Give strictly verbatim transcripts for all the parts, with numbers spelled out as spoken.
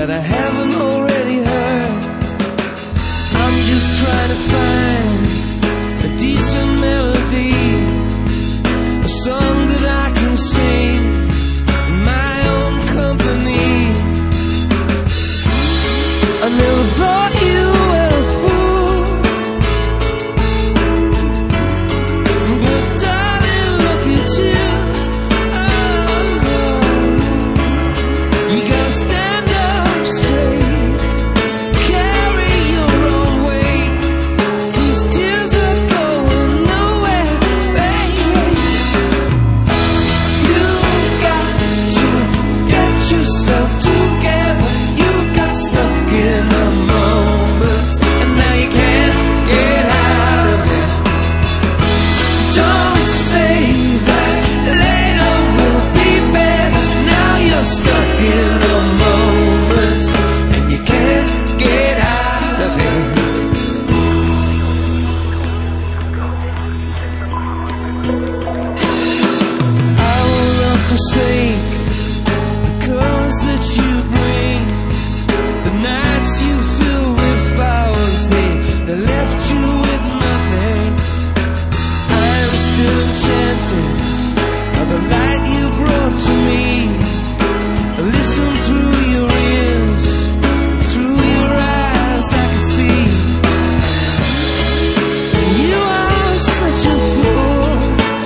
that I haven't already heard. I'm just trying to find a decent melody, a song that I can sing in my own company. I never thought you were a fool, but darling, look at you. Oh, you gotta stand up straight, carry your own weight. These tears are going nowhere, baby. You got to get yourself together. You got stuck in a moment, and now you can't get out of it. Don't say that later will be better. Now you're stuck in a moment, and you can't get out of it. I will not forsake the colors that you bring, the nights you fill with flowers, they, they left you with nothing. I am still enchanted by the light you brought to me. Listen through your ears, through your eyes I can see. You are such a fool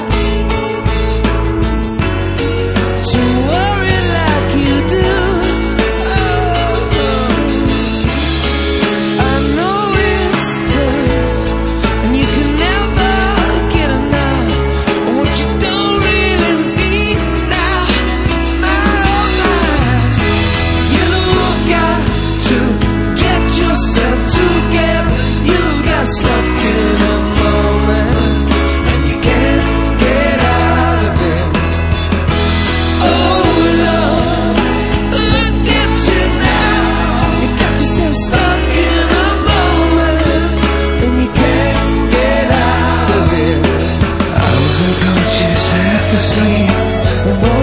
to worry like you do. Oh, I know it's tough, and you can never get enough of what you don't really need now. Oh, my. You got to get yourself together. You got stuck in a moment, and you can't get out of it. Oh, love, look at you now. You got yourself stuck in a moment, and you can't get out of it. I was unconscious, half asleep, and